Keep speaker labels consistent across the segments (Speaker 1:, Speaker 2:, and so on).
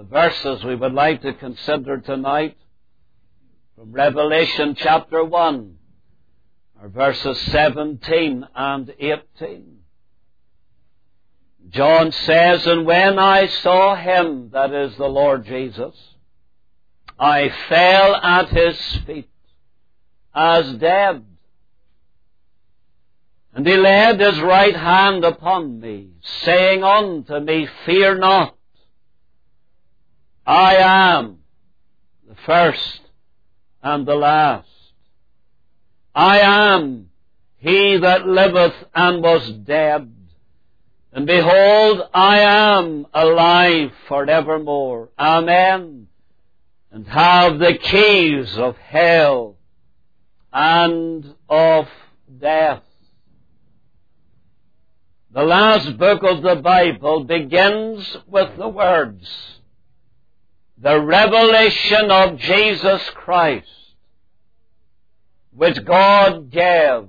Speaker 1: The verses we would like to consider tonight from Revelation chapter 1 are verses 17 and 18. John says, "And when I saw him," that is the Lord Jesus, "I fell at his feet as dead. And he laid his right hand upon me, saying unto me, Fear not, I am the first and the last. I am he that liveth and was dead. And behold, I am alive forevermore. Amen. And have the keys of hell and of death." The last book of the Bible begins with the words, "The revelation of Jesus Christ, which God gave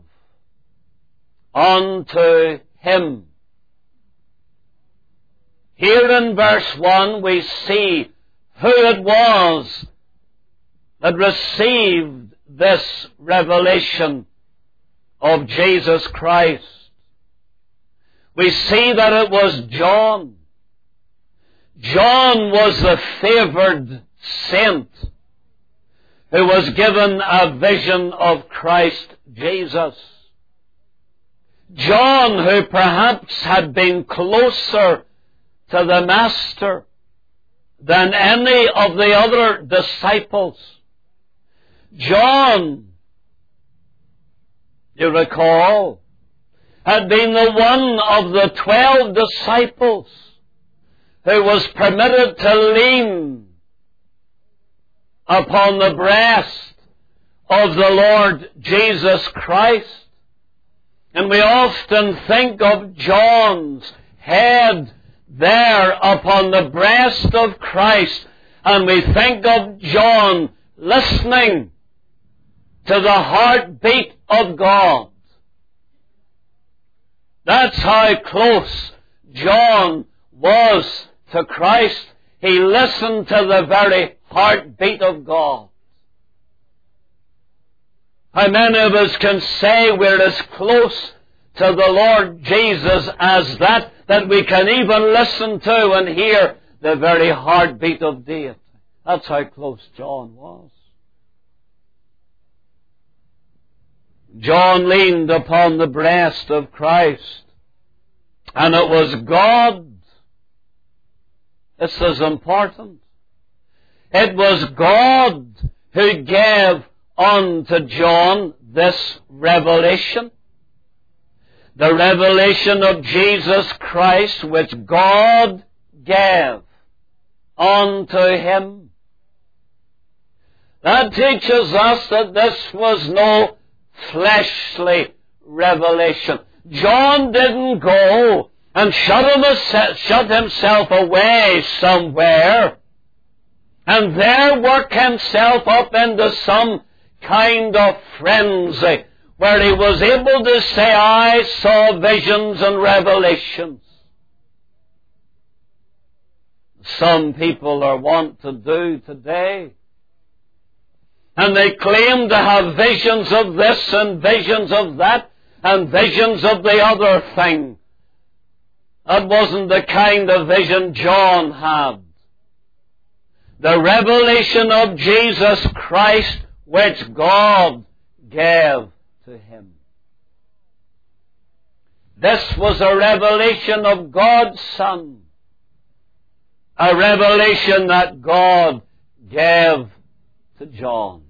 Speaker 1: unto him." Here in verse 1 we see who it was that received this revelation of Jesus Christ. We see that it was John. John was the favored saint who was given a vision of Christ Jesus. John, who perhaps had been closer to the Master than any of the other disciples. John, you recall, had been the one of the 12 disciples who was permitted to lean upon the breast of the Lord Jesus Christ. And we often think of John's head there upon the breast of Christ, and we think of John listening to the heartbeat of God. That's how close John was to Christ. He listened to the very heartbeat of God. How many of us can say we're as close to the Lord Jesus as that we can even listen to and hear the very heartbeat of deity? That's how close John was. John leaned upon the breast of Christ, and it was God. This is important. It was God who gave unto John this revelation. The revelation of Jesus Christ, which God gave unto him. That teaches us that this was no fleshly revelation. John didn't go and shut himself away somewhere and there work himself up into some kind of frenzy where he was able to say, "I saw visions and revelations." Some people are wont to do today. And they claim to have visions of this and visions of that and visions of the other thing. That wasn't the kind of vision John had. The revelation of Jesus Christ, which God gave to him. This was a revelation of God's Son. A revelation that God gave to John.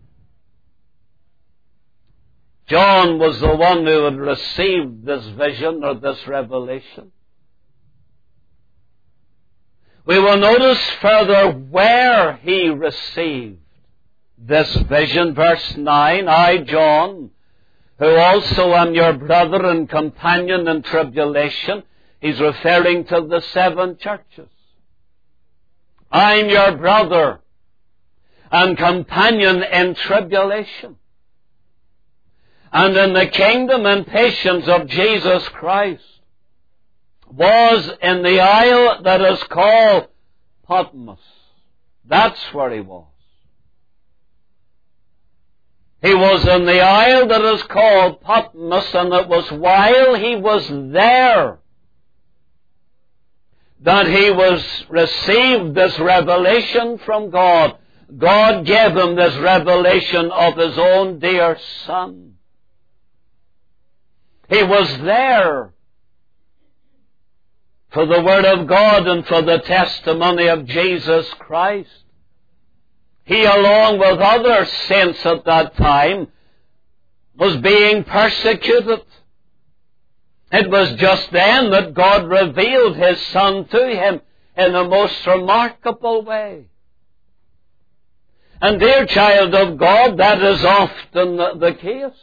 Speaker 1: John was the one who had received this vision or this revelation. We will notice further where he received this vision. Verse 9, "I, John, who also am your brother and companion in tribulation." He's referring to the 7 churches. "I'm your brother and companion in tribulation, and in the kingdom and patience of Jesus Christ, was in the isle that is called Patmos." That's where he was. He was in the isle that is called Patmos, and it was while he was there that he received this revelation from God. God gave him this revelation of his own dear Son. He was there for the Word of God and for the testimony of Jesus Christ. He, along with other saints at that time, was being persecuted. It was just then that God revealed His Son to him in a most remarkable way. And dear child of God, that is often the case.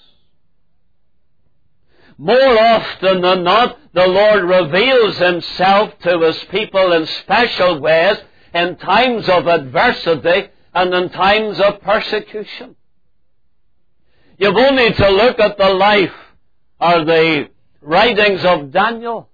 Speaker 1: More often than not, the Lord reveals Himself to His people in special ways in times of adversity and in times of persecution. You've only to look at the life or the writings of Daniel.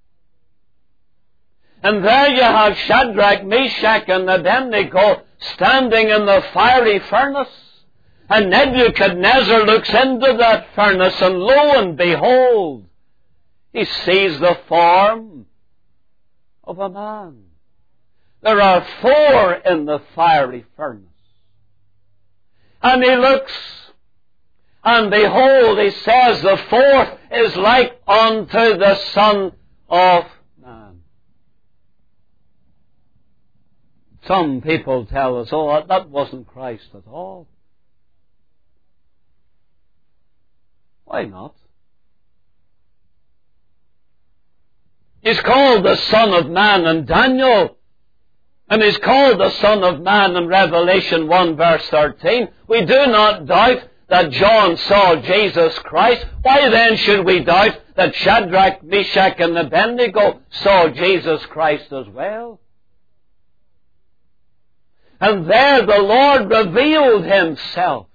Speaker 1: And there you have Shadrach, Meshach, and Abednego standing in the fiery furnace. And Nebuchadnezzar looks into that furnace, and lo and behold, he sees the form of a man. There are 4 in the fiery furnace. And he looks, and behold, he says, the 4th is like unto the Son of Man. Some people tell us, oh, that wasn't Christ at all. Why not? He's called the Son of Man in Daniel, and he's called the Son of Man in Revelation 1 verse 13. We do not doubt that John saw Jesus Christ. Why then should we doubt that Shadrach, Meshach, and Abednego saw Jesus Christ as well? And there the Lord revealed Himself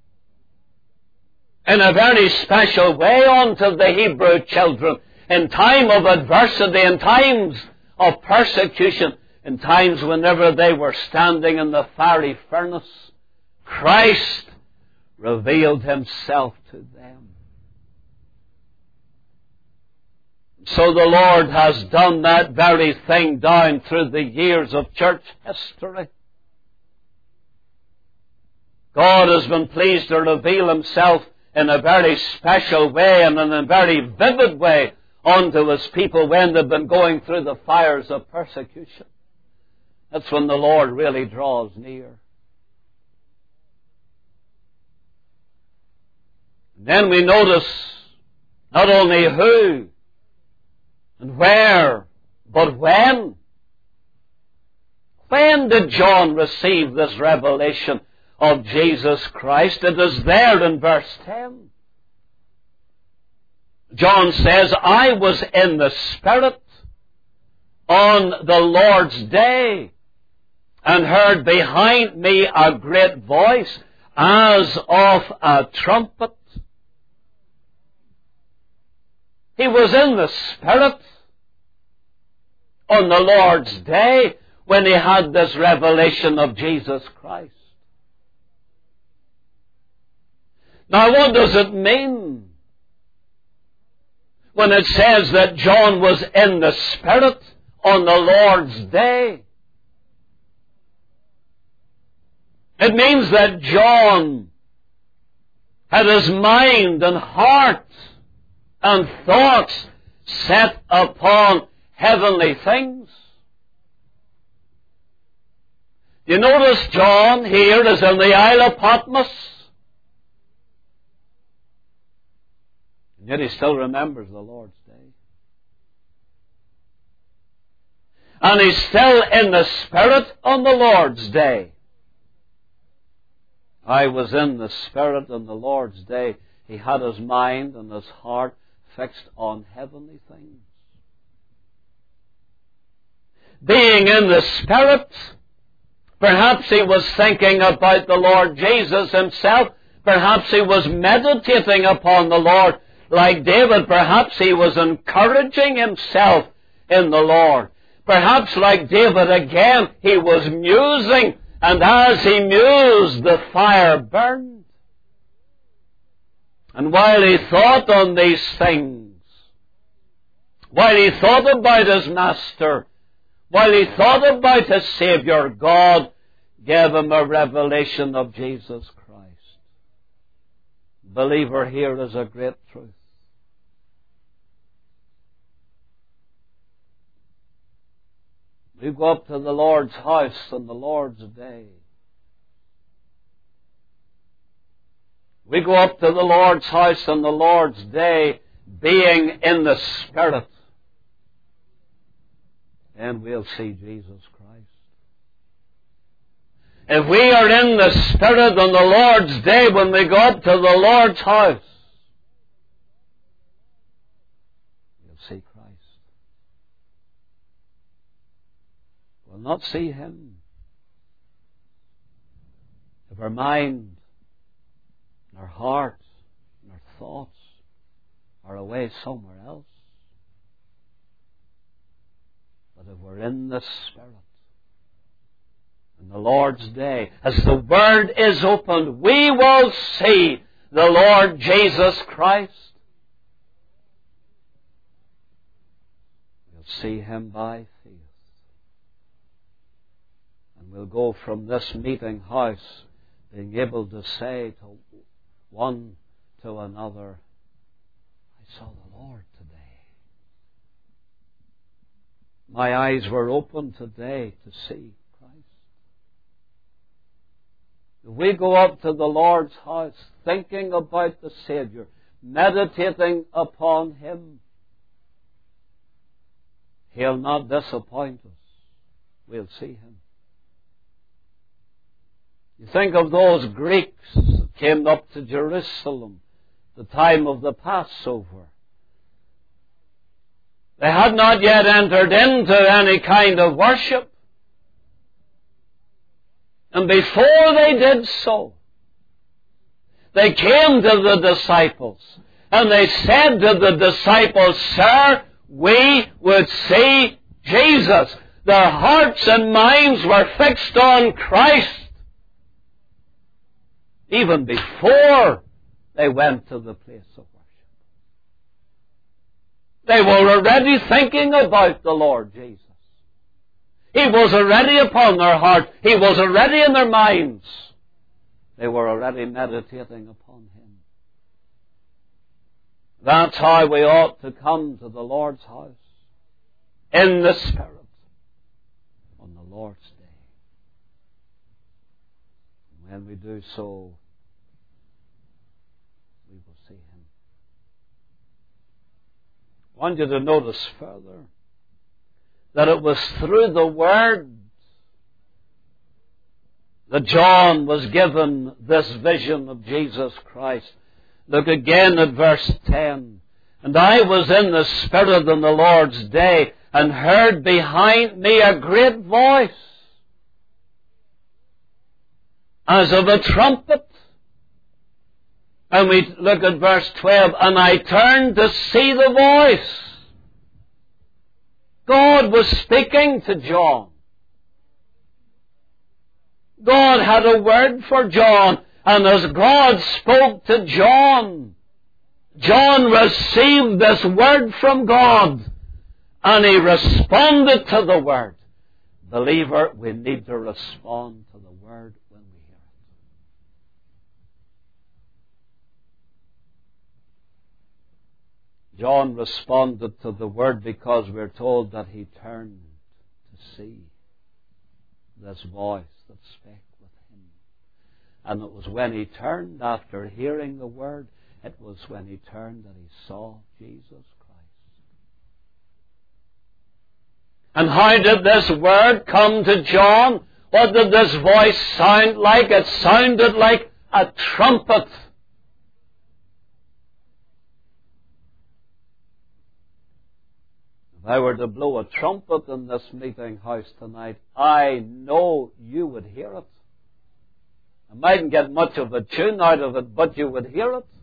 Speaker 1: in a very special way unto the Hebrew children in time of adversity, in times of persecution, in times whenever they were standing in the fiery furnace. Christ revealed Himself to them. So the Lord has done that very thing down through the years of church history. God has been pleased to reveal Himself in a very special way and in a very vivid way unto His people when they've been going through the fires of persecution. That's when the Lord really draws near. Then we notice not only who and where, but when. When did John receive this revelation of Jesus Christ? It is there in verse 10. John says, I was in the Spirit on the Lord's day, and heard behind me a great voice as of a trumpet. He was in the Spirit on the Lord's day when he had this revelation of Jesus Christ. Now, what does it mean when it says that John was in the Spirit on the Lord's day? It means that John had his mind and heart and thoughts set upon heavenly things. You notice John here is in the Isle of Patmos. And yet he still remembers the Lord's day. And he's still in the Spirit on the Lord's day. I was in the Spirit on the Lord's day. He had his mind and his heart fixed on heavenly things. Being in the Spirit, perhaps he was thinking about the Lord Jesus Himself. Perhaps he was meditating upon the Lord. Like David, perhaps he was encouraging himself in the Lord. Perhaps like David again, he was musing And as he mused, the fire burned. And while he thought on these things, while he thought about his Master, while he thought about his Savior, God gave him a revelation of Jesus Christ. Believer, here is a great truth. We go up to the Lord's house on the Lord's day. We go up to the Lord's house on the Lord's day, being in the Spirit. And we'll see Jesus Christ. If we are in the Spirit on the Lord's day when we go up to the Lord's house, we'll see Christ. We'll not see Him if our mind, our heart, and our thoughts are away somewhere else. But if we're in the Spirit, in the Lord's day, as the Word is opened, we will see the Lord Jesus Christ. We'll see Him by faith. And we'll go from this meeting house being able to say to one to another, I saw the Lord today. My eyes were opened today to see Christ. If we go up to the Lord's house thinking about the Savior, meditating upon Him, He'll not disappoint us. We'll see Him. You think of those Greeks that came up to Jerusalem the time of the Passover. They had not yet entered into any kind of worship. And before they did so, they came to the disciples and they said to the disciples, Sir, we would see Jesus. Their hearts and minds were fixed on Christ even before they went to the place of worship. They were already thinking about the Lord Jesus. He was already upon their heart. He was already in their minds. They were already meditating upon Him. That's how we ought to come to the Lord's house, in the Spirit, on the Lord's day. And when we do so, we will see Him. I want you to notice further that it was through the Word that John was given this vision of Jesus Christ. Look again at verse 10. And I was in the Spirit on the Lord's day, and heard behind me a great voice, as of a trumpet. And we look at verse 12, and I turned to see the voice. God was speaking to John. God had a word for John, and as God spoke to John, John received this word from God, and he responded to the word. Believer, we need to respond to the word when we hear it. John responded to the word because we're told that he turned to see this voice that spake with him. And it was when he turned after hearing the word, it was when he turned that he saw Jesus Christ. And how did this word come to John? What did this voice sound like? It sounded like a trumpet. If I were to blow a trumpet in this meeting house tonight, I know you would hear it. I mightn't get much of a tune out of it, but you would hear it.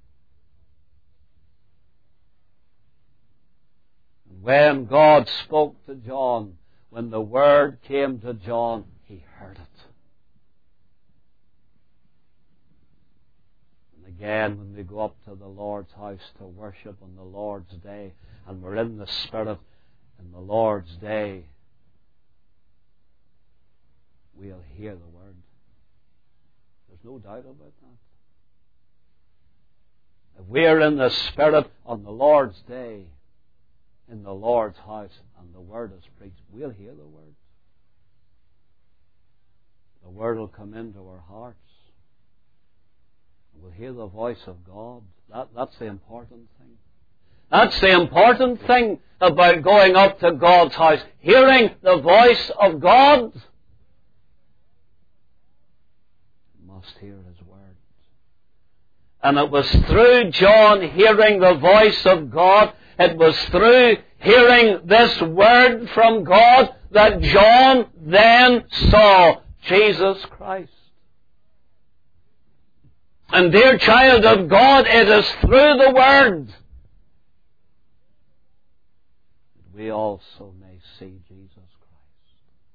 Speaker 1: And when God spoke to John, when the word came to John, he heard it. Again, when we go up to the Lord's house to worship on the Lord's day, and we're in the Spirit in the Lord's day, we'll hear the Word. There's no doubt about that. If we're in the Spirit on the Lord's day, in the Lord's house, and the Word is preached, we'll hear the Word. The Word will come into our hearts. We'll hear the voice of God. That's the important thing. That's the important thing about going up to God's house. Hearing the voice of God. You must hear His Word. And it was through John hearing the voice of God, it was through hearing this Word from God that John then saw Jesus Christ. And dear child of God, it is through the Word that we also may see Jesus Christ.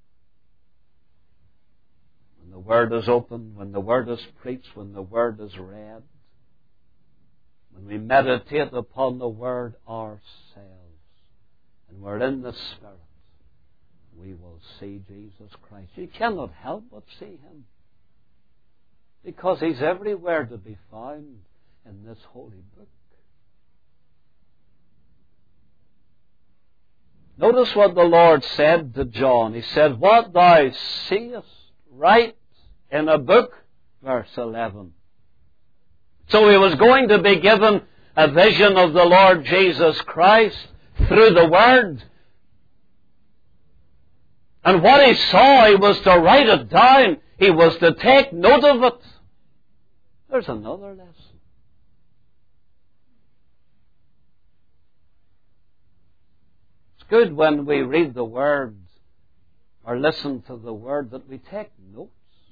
Speaker 1: When the Word is opened, when the Word is preached, when the Word is read, when we meditate upon the Word ourselves, and we're in the Spirit, we will see Jesus Christ. You cannot help but see Him, because He's everywhere to be found in this holy book. Notice what the Lord said to John. He said, "What thou seest, write in a book," verse 11. So he was going to be given a vision of the Lord Jesus Christ through the Word. And what he saw, he was to write it down. He was to take note of it. There's another lesson. It's good when we read the Word or listen to the Word that we take notes.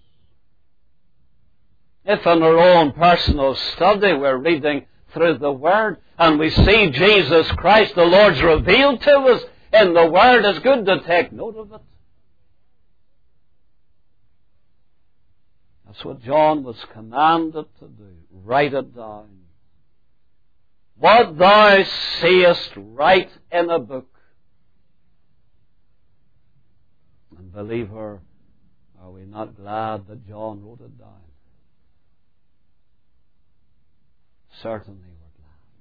Speaker 1: If in our own personal study we're reading through the Word and we see Jesus Christ, the Lord's revealed to us in the Word, it's good to take note of it. That's what John was commanded to do. Write it down. What thou seest, write in a book. And believer, are we not glad that John wrote it down? Certainly we're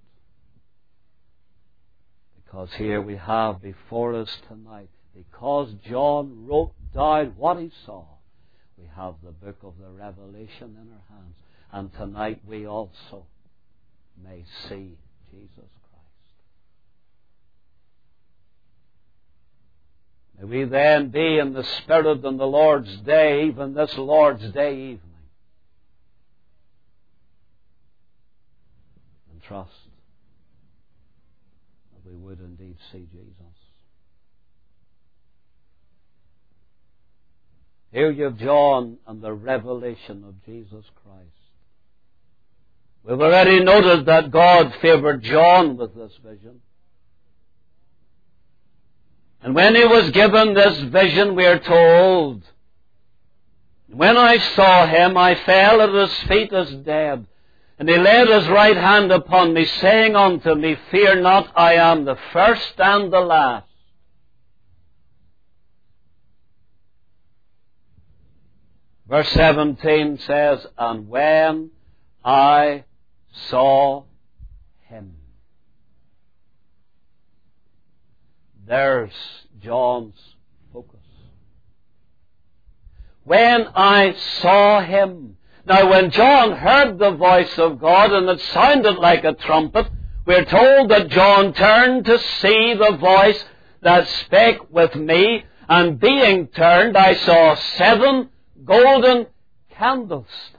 Speaker 1: glad. Because here we have before us tonight, because John wrote down what he saw, we have the book of the Revelation in our hands. And tonight we also may see Jesus Christ. May we then be in the Spirit on the Lord's day, even this Lord's day evening. And trust that we would indeed see Jesus. Here you have John and the revelation of Jesus Christ. We've already noted that God favored John with this vision. And when he was given this vision, we are told, "When I saw him, I fell at his feet as dead. And he laid his right hand upon me, saying unto me, Fear not, I am the first and the last. Verse 17 says, "And when I saw him." There's John's focus. When I saw him. Now, when John heard the voice of God and it sounded like a trumpet, we're told that John turned to see the voice that spake with me, and being turned, I saw 7 golden candlesticks.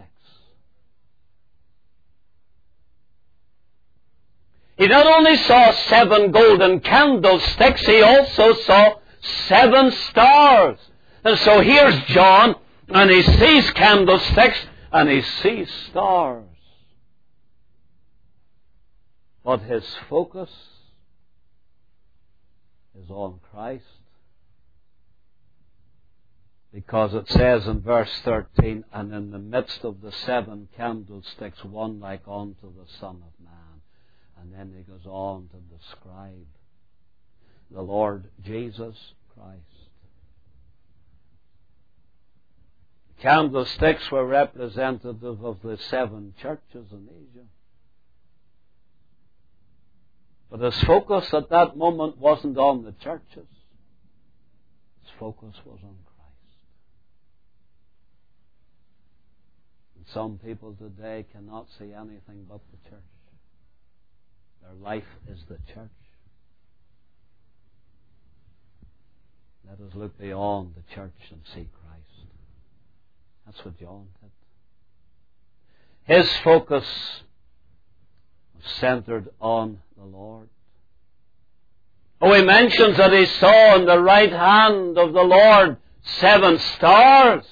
Speaker 1: He not only saw 7 golden candlesticks, he also saw 7 stars. And so here's John, and he sees candlesticks, and he sees stars. But his focus is on Christ. Because it says in verse 13, and in the midst of the 7 candlesticks, one like unto the Son of Man. And then he goes on to describe the Lord Jesus Christ. The candlesticks were representative of the 7 churches in Asia. But his focus at that moment wasn't on the churches. His focus was on Christ. And some people today cannot see anything but the church. Their life is the church. Let us look beyond the church and see Christ. That's what John did. His focus was centered on the Lord. Oh, he mentions that he saw in the right hand of the Lord 7 stars.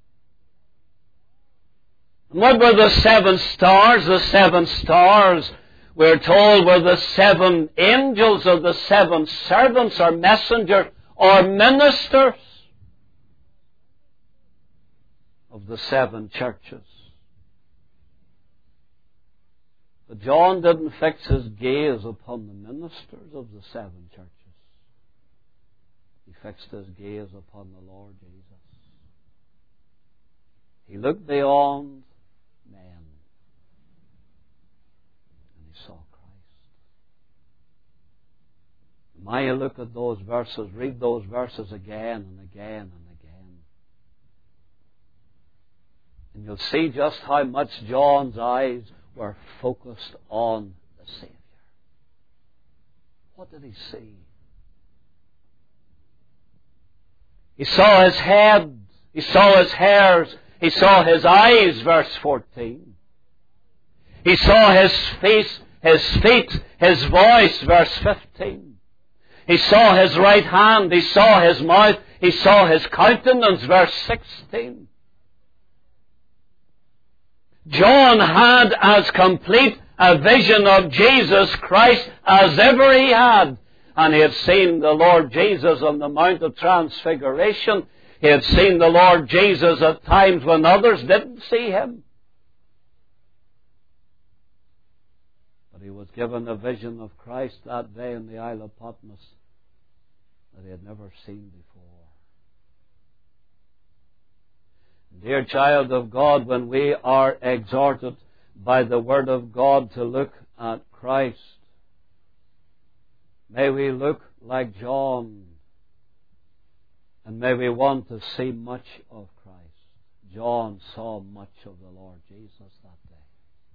Speaker 1: And what were the 7 stars? The 7 stars, we're told, were the 7 angels or the 7 servants or messengers or ministers of the 7 churches. But John didn't fix his gaze upon the ministers of the 7 churches. He fixed his gaze upon the Lord Jesus. He looked beyond men and he saw Christ. And when you look at those verses, read those verses again and again and again, and you'll see just how much John's eyes were focused on the Savior. What did he see? He saw his head, he saw his hairs, he saw his eyes, verse 14. He saw his face, his feet, his voice, verse 15. He saw his right hand, he saw his mouth, he saw his countenance, verse 16. John had as complete a vision of Jesus Christ as ever he had. And he had seen the Lord Jesus on the Mount of Transfiguration. He had seen the Lord Jesus at times when others didn't see him. But he was given a vision of Christ that day in the Isle of Patmos that he had never seen before. Dear child of God, when we are exhorted by the Word of God to look at Christ, may we look like John, and may we want to see much of Christ. John saw much of the Lord Jesus that day.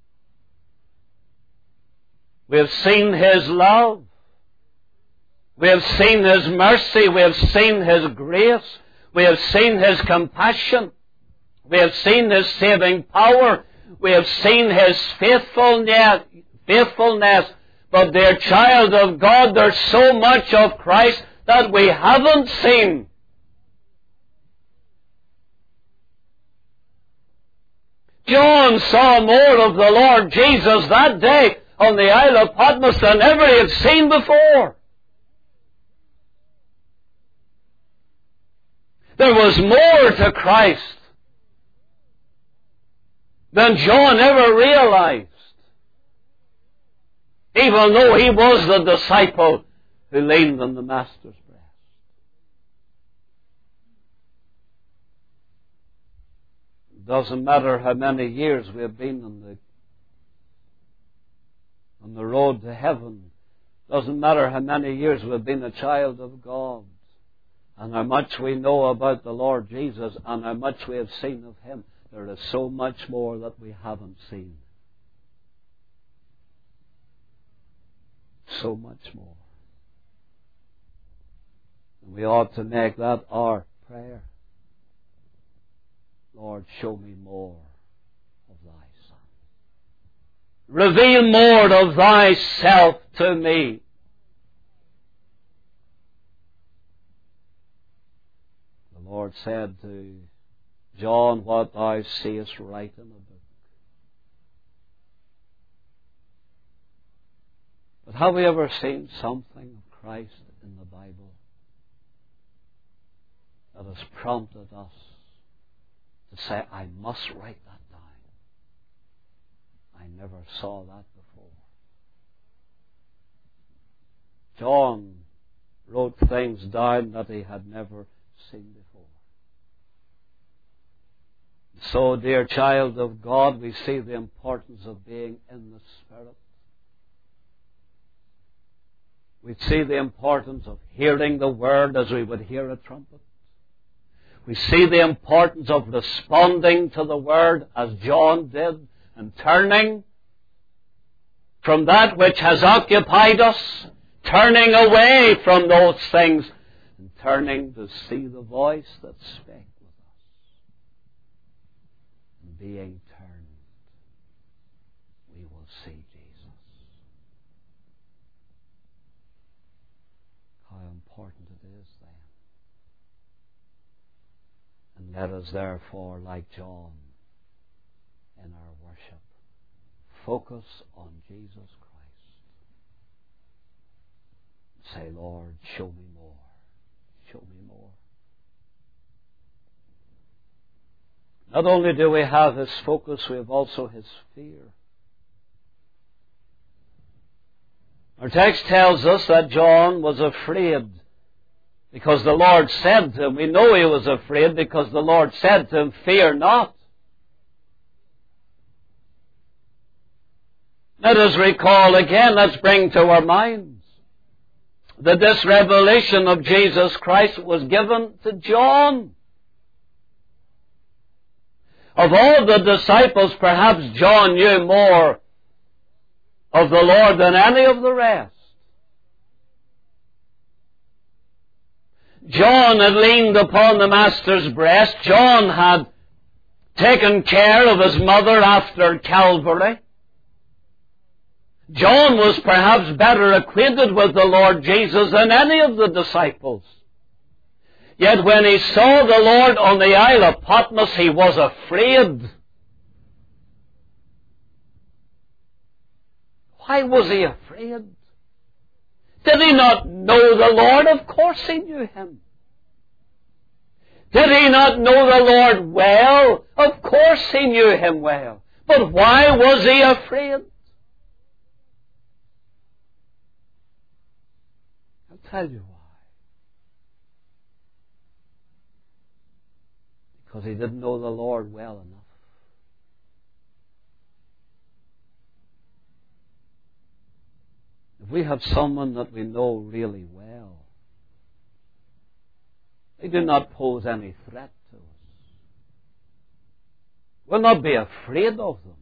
Speaker 1: We have seen His love. We have seen His mercy. We have seen His grace. We have seen His compassion. We have seen His saving power. We have seen His faithfulness. But dear child of God, there's so much of Christ that we haven't seen. John saw more of the Lord Jesus that day on the Isle of Patmos than ever he had seen before. There was more to Christ than John ever realized, even though he was the disciple who leaned on the Master's breast. It doesn't matter how many years we have been on the road to heaven. It doesn't matter how many years we've been a child of God, and how much we know about the Lord Jesus, and how much we have seen of Him. There is so much more that we haven't seen. So much more. And we ought to make that our prayer. Lord, show me more of Thy Son. Reveal more of Thyself to me. The Lord said to John, what thou seest, write in a book. But have we ever seen something of Christ in the Bible? that has prompted us to say, I must write that down. I never saw that before. John wrote things down that he had never seen before. So, dear child of God, we see the importance of being in the Spirit. We see the importance of hearing the Word as we would hear a trumpet. We see the importance of responding to the Word as John did, and turning from that which has occupied us, turning away from those things, and turning to see the voice that spake. Being turned, we will see Jesus. How important it is then. And let us therefore, like John, in our worship, focus on Jesus Christ. Say, Lord, show me more. Show me more. Not only do we have His focus, we have also His fear. Our text tells us that John was afraid because the Lord said to him, we know he was afraid because the Lord said to him, fear not. Let us recall again, let's bring to our minds that this revelation of Jesus Christ was given to John. Of all the disciples, perhaps John knew more of the Lord than any of the rest. John had leaned upon the Master's breast. John had taken care of his mother after Calvary. John was perhaps better acquainted with the Lord Jesus than any of the disciples. Yet when he saw the Lord on the Isle of Patmos, he was afraid. Why was he afraid? Did he not know the Lord? Of course he knew Him. Did he not know the Lord well? Of course he knew Him well. But why was he afraid? I'll tell you why. Because he didn't know the Lord well enough. If we have someone that we know really well, they do not pose any threat to us. We'll not be afraid of them.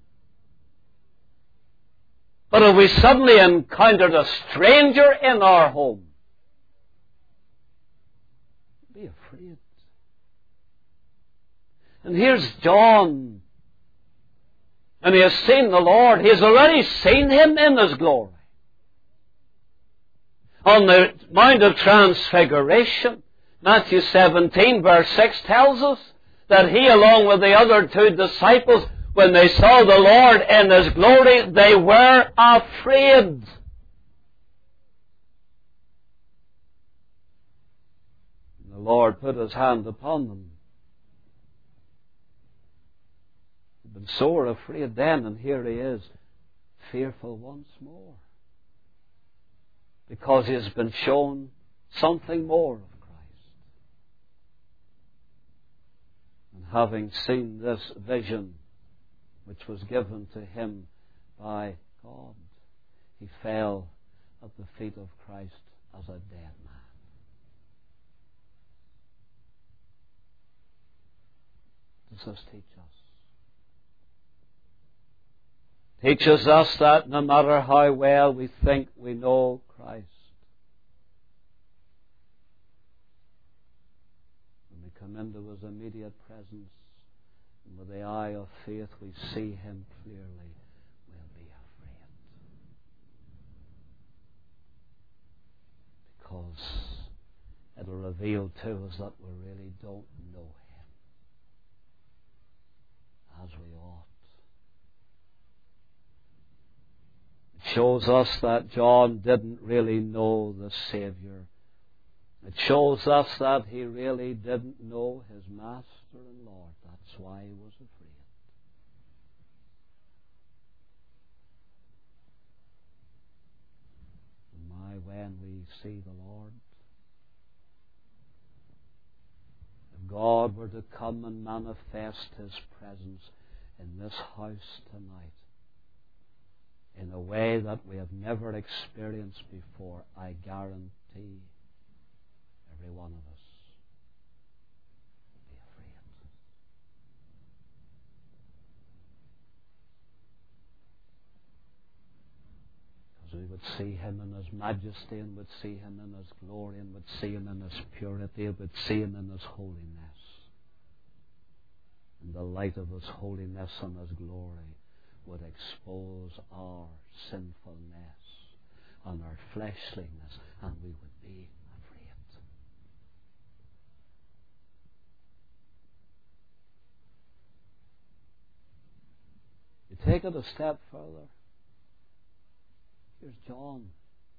Speaker 1: But if we suddenly encountered a stranger in our home, we'll be afraid. And here's John. And he has seen the Lord. He has already seen Him in His glory. On the Mount of Transfiguration, Matthew 17 verse 6 tells us that he, along with the other two disciples, when they saw the Lord in His glory, they were afraid. And the Lord put His hand upon them. Been sore afraid then, and here he is, fearful once more. Because he has been shown something more of Christ. And having seen this vision, which was given to him by God, he fell at the feet of Christ as a dead man. Does this teach us? Teaches us that no matter how well we think we know Christ, when we come into His immediate presence and with the eye of faith we see Him clearly, we'll be afraid. Because it'll reveal to us that we really don't know Him as we ought. Shows us that John didn't really know the Savior It shows us that he really didn't know his Master and Lord. That's why he was afraid. And when we see the Lord, if God were to come and manifest his presence in this house tonight in a way that we have never experienced before, I guarantee every one of us would be afraid. Because we would see him in his majesty, and would see him in his glory, and would see him in his purity, and would see him in his holiness. And the light of his holiness and his glory would expose our sinfulness and our fleshliness, and we would be afraid. You take it a step further. Here's John.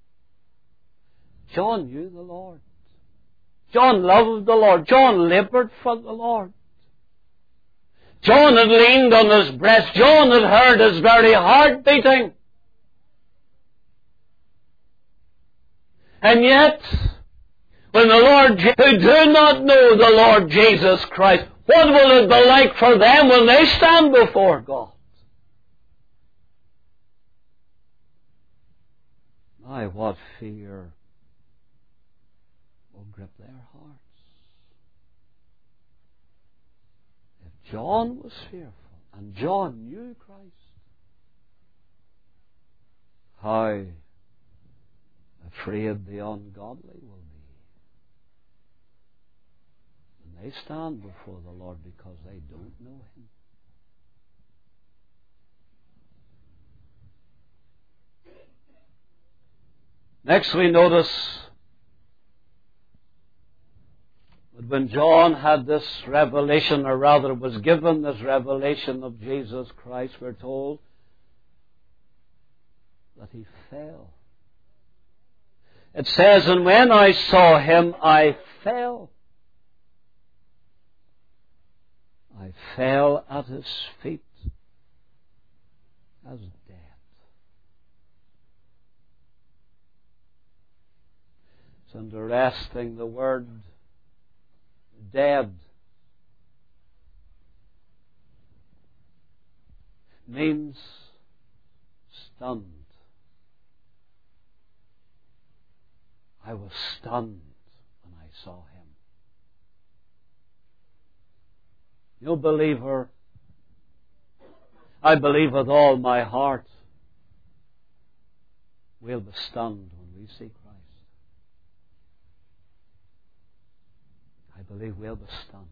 Speaker 1: John knew the Lord. John loved the Lord. John labored for the Lord. John had leaned on his breast. John had heard his very heart beating. And yet, when the Lord, who do not know the Lord Jesus Christ, what will it be like for them when they stand before God? My, what fear will grip their hearts. If John was fearful, and John knew Christ, how afraid the ungodly will be when they stand before the Lord because they don't know him. Next we notice that when John had this revelation, or rather was given this revelation of Jesus Christ, we're told that he fell. It says, and when I saw him, I fell. I fell at his feet as dead. It's interesting, the word dead means stunned. I was stunned when I saw him. You believer, I believe with all my heart we'll be stunned when we see Christ. I believe we'll be stunned.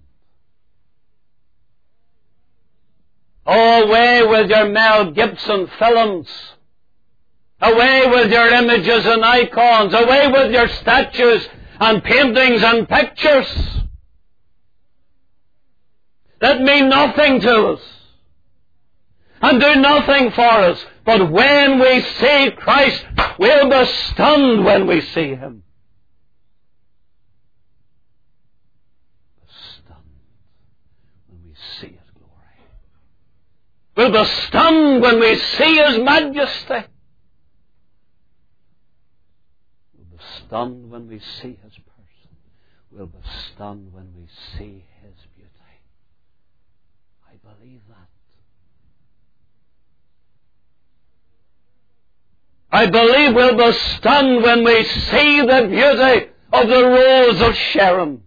Speaker 1: Oh, away with your Mel Gibson films. Away with your images and icons. Away with your statues and paintings and pictures that mean nothing to us and do nothing for us. But when we see Christ, we'll be stunned when we see him. See his glory. We'll be stunned when we see his majesty. We'll be stunned when we see his person. We'll be stunned when we see his beauty. I believe that. I believe we'll be stunned when we see the beauty of the rose of Sharon.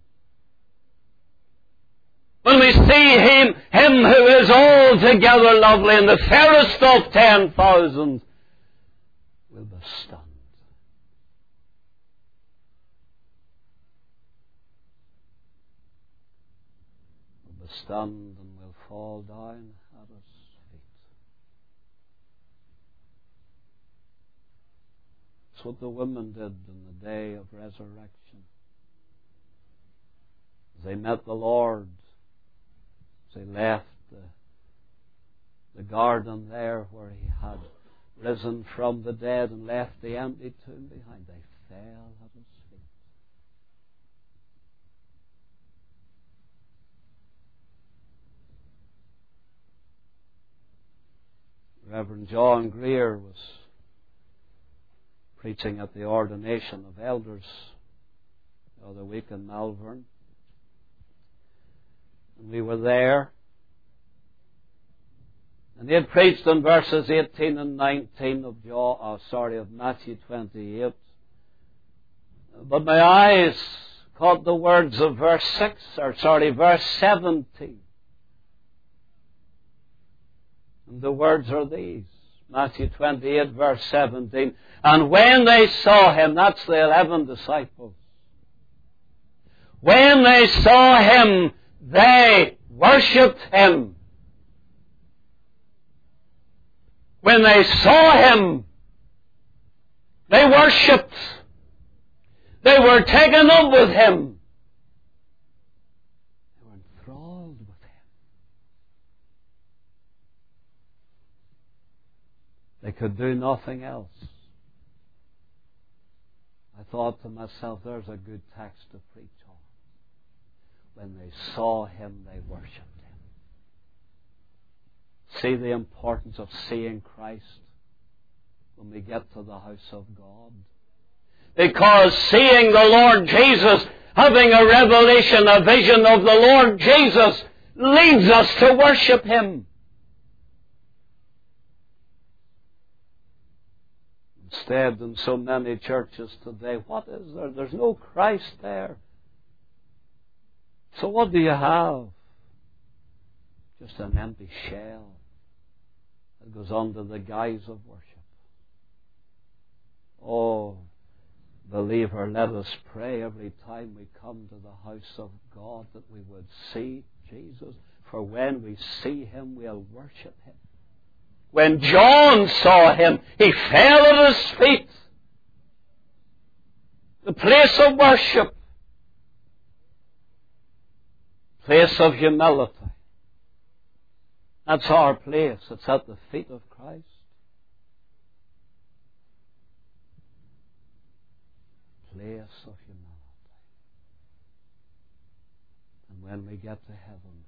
Speaker 1: When we see him who is altogether lovely and the fairest of 10,000, we'll be stunned. We'll be stunned and we'll fall down at his feet. It's what the women did in the day of resurrection. As they met the Lord, they left the garden there where he had risen from the dead and left the empty tomb behind. They fell at his feet. Reverend John Greer was preaching at the ordination of elders the other week in Malvern. And we were there. And he had preached in verses 18 and 19 of Matthew 28. But my eyes caught the words of verse 17. And the words are these. Matthew 28, verse 17. And when they saw him, that's the 11 disciples. When they saw him, they worshipped him. When they saw him, they worshipped. They were taken up with him. They were enthralled with him. They could do nothing else. I thought to myself, there's a good text to preach on. When they saw him, they worshipped him. See the importance of seeing Christ when we get to the house of God. Because seeing the Lord Jesus, having a revelation, a vision of the Lord Jesus, leads us to worship him. Instead, in so many churches today, what is there? There's no Christ there. So what do you have? Just an empty shell that goes under the guise of worship. Oh, believer, let us pray every time we come to the house of God that we would see Jesus. For when we see him, we'll worship him. When John saw him, he fell at his feet. The place of worship. Place of humility. That's our place. It's at the feet of Christ. Place of humility. And when we get to heaven,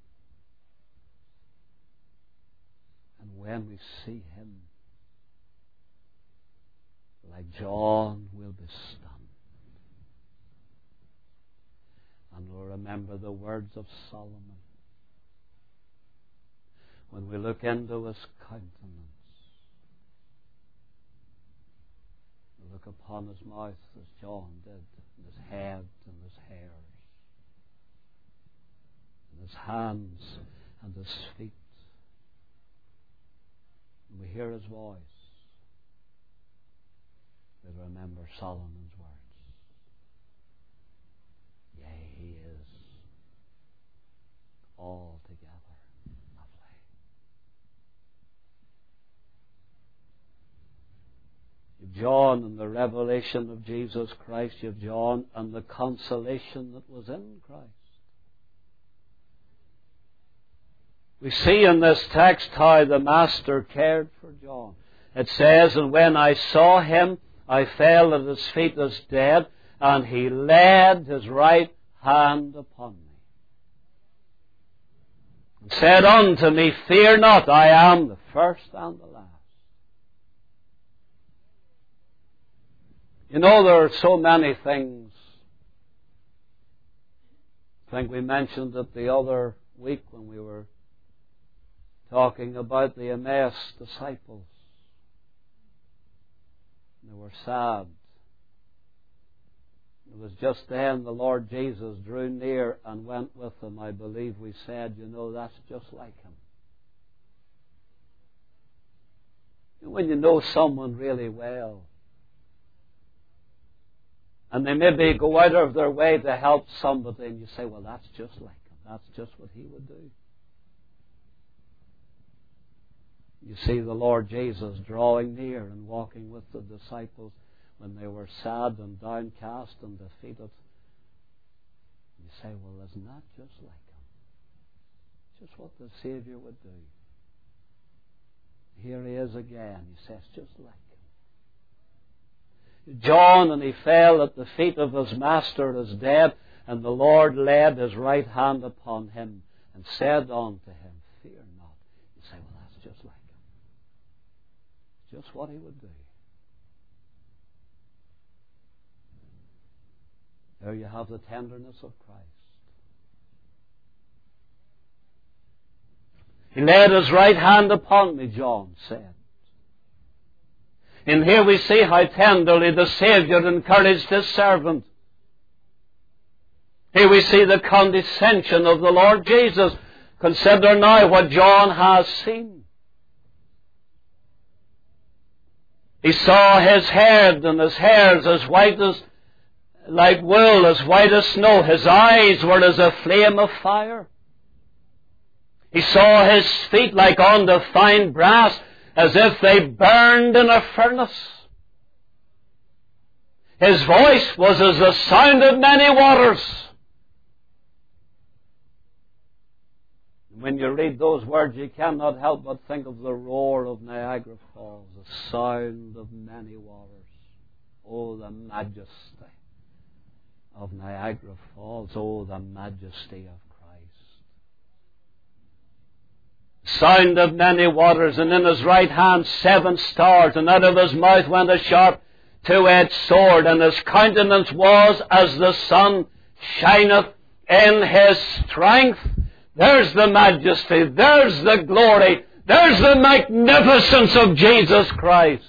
Speaker 1: and when we see him, like John, we'll be stunned. And we'll remember the words of Solomon. When we look into his countenance, we look upon his mouth as John did, and his head and his hairs, and his hands and his feet. And we hear his voice. We remember Solomon's words. Yea, he is altogether lovely. You've John and the revelation of Jesus Christ. You've John and the consolation that was in Christ. We see in this text how the Master cared for John. It says, and when I saw him, I fell at his feet as dead, and he laid his right hand upon me, and said unto me, fear not, I am the first and the last. You know, there are so many things. I think we mentioned it the other week when we were talking about the Emmaus disciples. They were sad. It was just then the Lord Jesus drew near and went with them. I believe we said, you know, that's just like him. When you know someone really well, and they maybe go out of their way to help somebody, and you say, well, that's just like him. That's just what he would do. You see the Lord Jesus drawing near and walking with the disciples when they were sad and downcast and defeated. You say, well, isn't that just like him? Just what the Savior would do. Here he is again. He says, just like him. John, and he fell at the feet of his Master as dead, and the Lord laid his right hand upon him and said unto him, fear not. You say, well, that's just like him. just what he would do. There you have the tenderness of Christ. He laid his right hand upon me, John said. And here we see how tenderly the Saviour encouraged his servant. Here we see the condescension of the Lord Jesus. Consider now what John has seen. He saw his head, and his hairs as white as, like wool, as white as snow. His eyes were as a flame of fire. He saw his feet like undefined brass, as if they burned in a furnace. His voice was as the sound of many waters. When you read those words, you cannot help but think of the roar of Niagara Falls, the sound of many waters. Oh, the majesty of Niagara Falls. Oh, the majesty of sound of many waters, and in his right hand 7 stars, and out of his mouth went a sharp 2-edged sword, and his countenance was as the sun shineth in his strength. There's the majesty, there's the glory, there's the magnificence of Jesus Christ.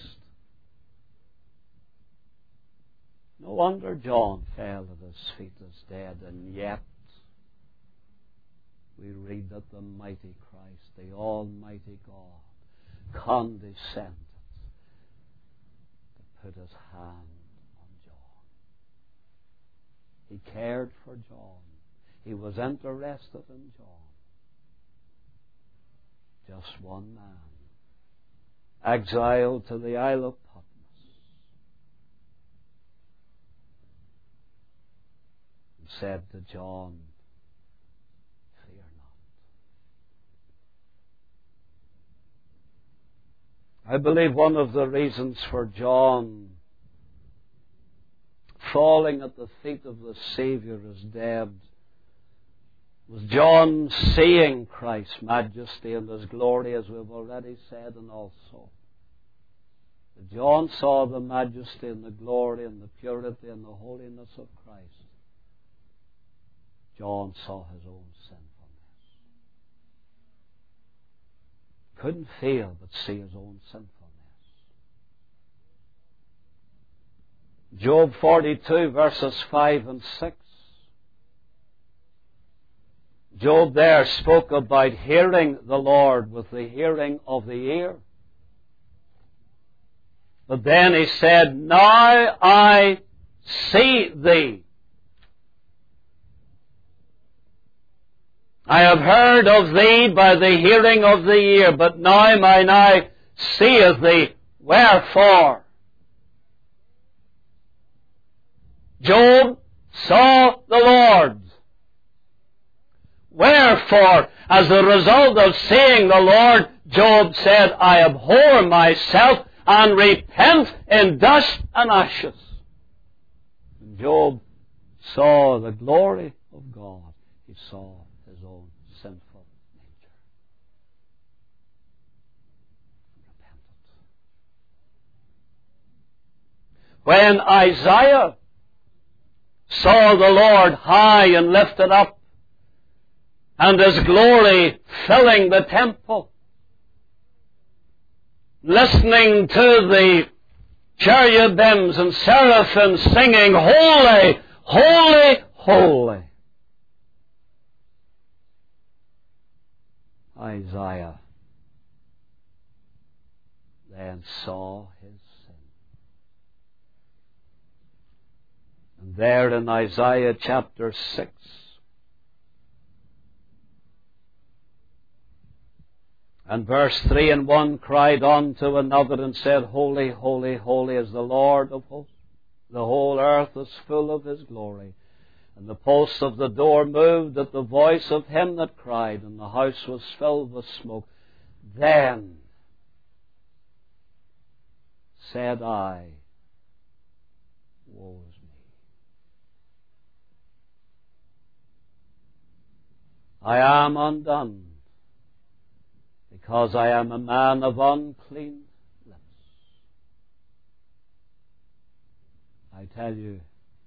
Speaker 1: No wonder John fell at his feet as dead, and yet we read that the mighty Christ, the Almighty God, condescended to put his hand on John. He cared for John. He was interested in John. Just one man, exiled to the Isle of Patmos, and said to John, fear not. I believe one of the reasons for John falling at the feet of the Savior as dead was John seeing Christ's majesty and his glory, as we've already said, and also that John saw the majesty and the glory and the purity and the holiness of Christ. John saw his own sinfulness. Couldn't fail but see his own sinfulness. Job 42 verses 5 and 6. Job there spoke about hearing the Lord with the hearing of the ear. But then he said, now I see thee. I have heard of thee by the hearing of the ear, but now mine eye seeth thee. Wherefore? Job saw the Lord. Wherefore, as a result of seeing the Lord, Job said, I abhor myself and repent in dust and ashes. And Job saw the glory of God. He saw his own sinful nature. Repented. When Isaiah saw the Lord high and lifted up, and his glory filling the temple, listening to the cherubims and seraphims singing, Holy, holy, holy. Isaiah then saw his sin. And there in Isaiah chapter 6, and verse 3 and 1, cried on to another and said, Holy, holy, holy is the Lord of hosts. The whole earth is full of his glory. And the posts of the door moved at the voice of him that cried, and the house was filled with smoke. Then said I, woe is me. I am undone, because I am a man of unclean lips. I tell you,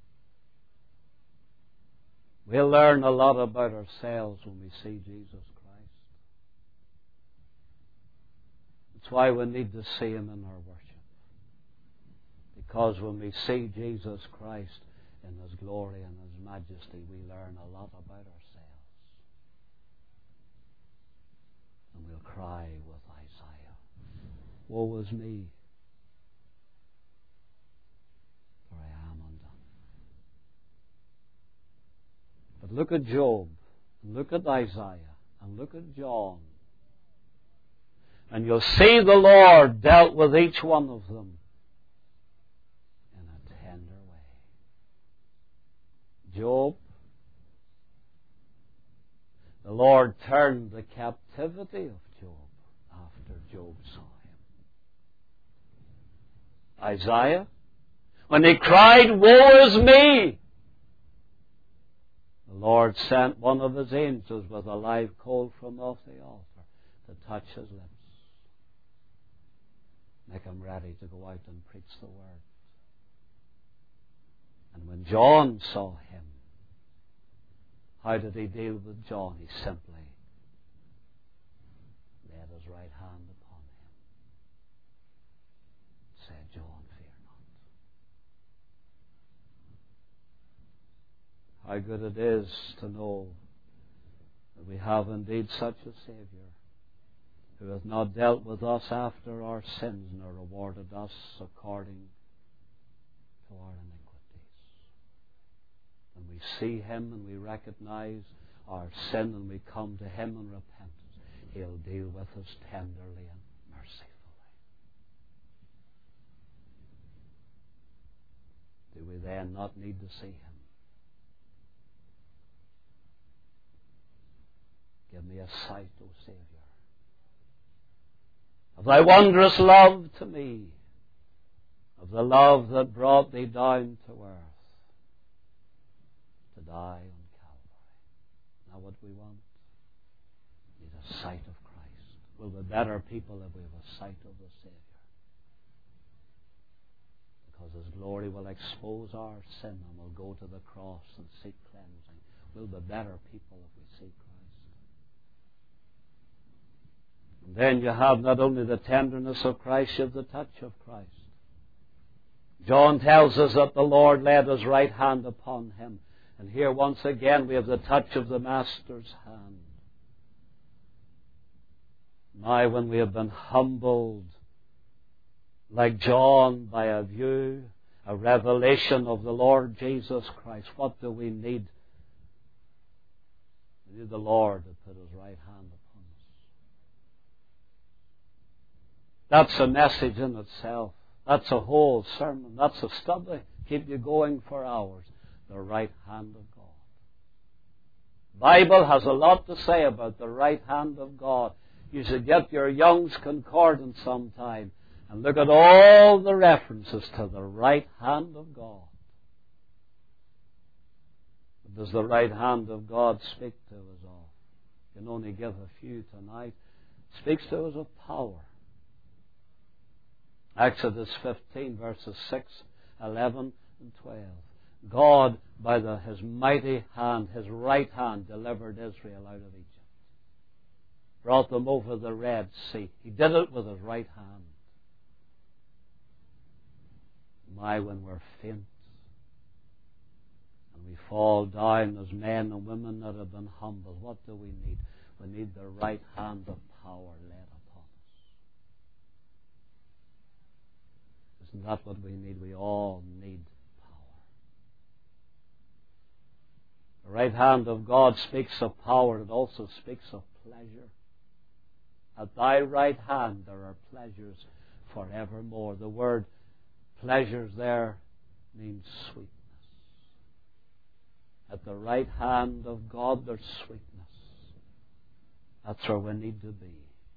Speaker 1: we'll learn a lot about ourselves when we see Jesus Christ. That's why we need to see Him in our worship. Because when we see Jesus Christ in His glory and His majesty, we learn a lot about ourselves. And we'll cry with Isaiah, woe is me, for I am undone. But look at Job, and look at Isaiah, and look at John, and you'll see the Lord dealt with each one of them in a tender way. Job, the Lord turned the captivity of Job after Job saw Him. Isaiah, when he cried, woe is me, the Lord sent one of His angels with a live coal from off the altar to touch his lips, make him ready to go out and preach the Word. And when John saw Him, how did He deal with John? He simply laid His right hand upon him, said, John, fear not. How good it is to know that we have indeed such a Savior who hath not dealt with us after our sins, nor rewarded us according to our iniquities. When we see Him and we recognize our sin and we come to Him in repentance, He'll deal with us tenderly and mercifully. Do we then not need to see Him? Give me a sight, O Savior, of Thy wondrous love to me, of the love that brought Thee down to earth to die on Calvary. Now what we want? We need a sight of Christ. We'll be better people if we have a sight of the Savior. Because His glory will expose our sin and we'll go to the cross and seek cleansing. We'll be better people if we see Christ. And then you have not only the tenderness of Christ, you have the touch of Christ. John tells us that the Lord laid His right hand upon him. And here once again we have the touch of the Master's hand. Now when we have been humbled like John by a view, a revelation of the Lord Jesus Christ, what do we need? We need the Lord to put His right hand upon us. That's a message in itself. That's a whole sermon. That's a study. Keep you going for hours. The right hand of God. The Bible has a lot to say about the right hand of God. You should get your Young's Concordance sometime and look at all the references to the right hand of God. But does the right hand of God speak to us all? You can only give a few tonight. It speaks to us of power. Exodus 15 verses 6, 11 and 12. God, by His mighty hand, His right hand, delivered Israel out of Egypt. Brought them over the Red Sea. He did it with His right hand. My, when we're faint and we fall down as men and women that have been humbled, what do we need? We need the right hand of power laid upon us. Isn't that what we need? We all need the right hand of God speaks of power. It also speaks of pleasure. At Thy right hand there are pleasures forevermore. The word pleasures there means sweetness. At the right hand of God there's sweetness. That's where we need to be.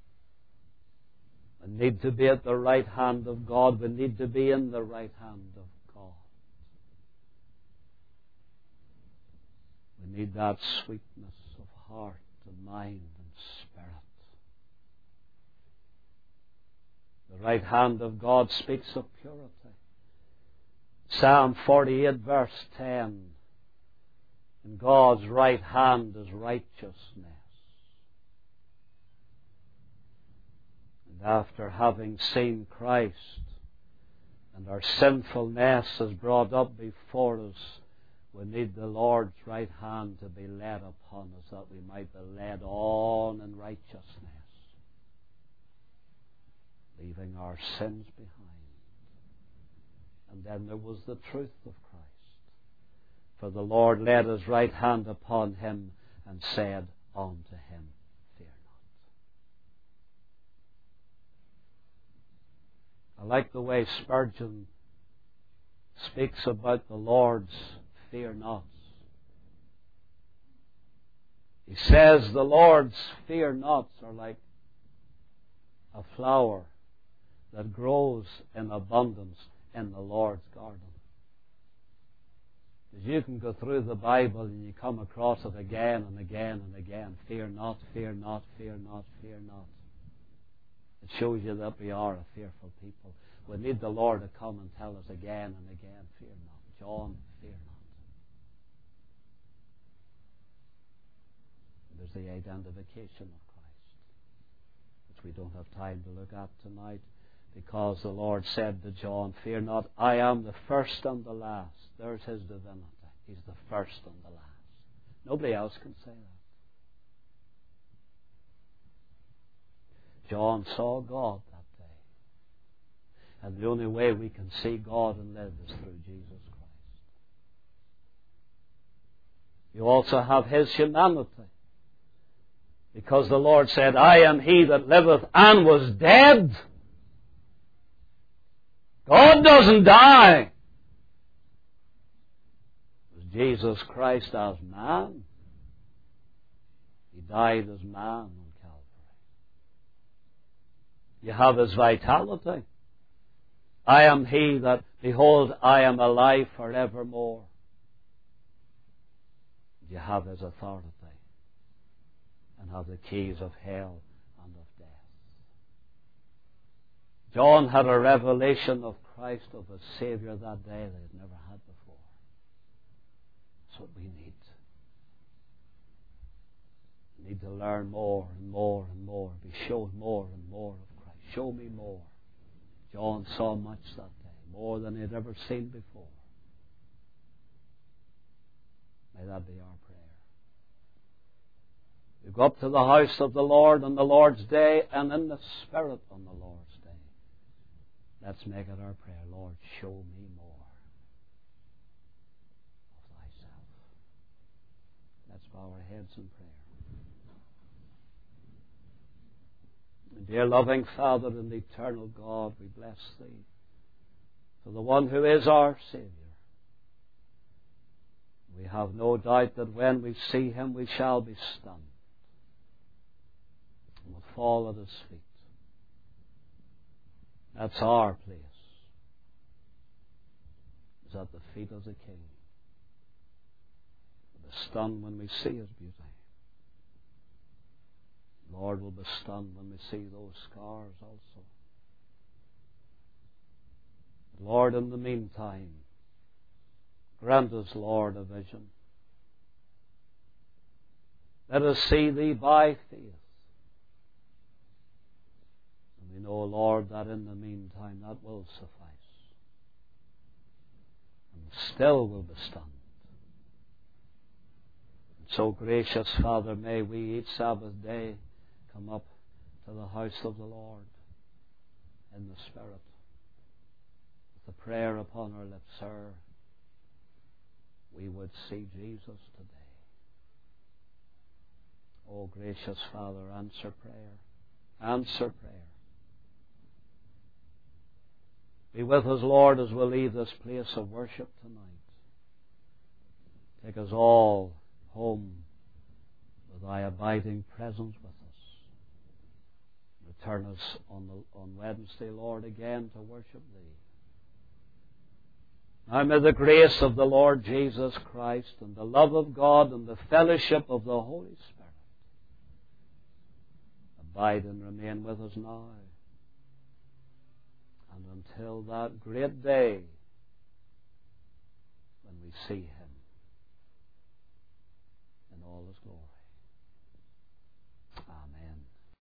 Speaker 1: We need to be at the right hand of God. We need to be in the right hand of God. We need that sweetness of heart and mind and spirit. The right hand of God speaks of purity. Psalm 48 verse 10. In God's right hand is righteousness. And after having seen Christ and our sinfulness is brought up before us, we need the Lord's right hand to be laid upon us, that we might be led on in righteousness, leaving our sins behind. And then there was the truth of Christ. For the Lord laid his right hand upon him and said unto him, fear not. I like the way Spurgeon speaks about the Lord's fear nots. He says the Lord's fear nots are like a flower that grows in abundance in the Lord's garden. As you can go through the Bible and you come across it again and again and again. Fear not, fear not, fear not, fear not. It shows you that we are a fearful people. We need the Lord to come and tell us again and again, fear not. John, fear not. There's the identification of Christ, which we don't have time to look at tonight, because the Lord said to John, fear not, I am the first and the last. There's his divinity. He's the first and the last. Nobody else can say that. John saw God that day. And the only way we can see God and live is through Jesus Christ. You also have his humanity. Because the Lord said, I am he that liveth and was dead. God doesn't die. It was Jesus Christ as man. He died as man on Calvary. You have his vitality. I am he that, behold, I am alive forevermore. You have his authority and have the keys of hell and of death. John had a revelation of Christ, of a Savior that day that he had never had before. That's what we need. We need to learn more and more and more, be shown more and more of Christ. Show me more. John saw much that day, more than he had ever seen before. May that be our prayer. We go up to the house of the Lord on the Lord's day and in the Spirit on the Lord's day. Let's make it our prayer. Lord, show me more of thyself. Let's bow our heads in prayer. Dear loving Father and eternal God, we bless thee for the one who is our Savior. We have no doubt that when we see him we shall be stunned and will fall at his feet. That's our place. It's at the feet of the King. We'll be stunned when we see his beauty. Lord, will be stunned when we see those scars also. Lord, in the meantime, grant us, Lord, a vision. Let us see thee by faith. And we know, Lord, that in the meantime that will suffice. And still will be stunned. And so, gracious Father, may we each Sabbath day come up to the house of the Lord in the Spirit, with the prayer upon our lips, Sir, we would see Jesus today. Oh, gracious Father, answer prayer. Answer prayer. Be with us, Lord, as we leave this place of worship tonight. Take us all home with thy abiding presence with us. Return us on Wednesday, Lord, again to worship thee. Now may the grace of the Lord Jesus Christ and the love of God and the fellowship of the Holy Spirit abide and remain with us now and until that great day we see Him in all His glory.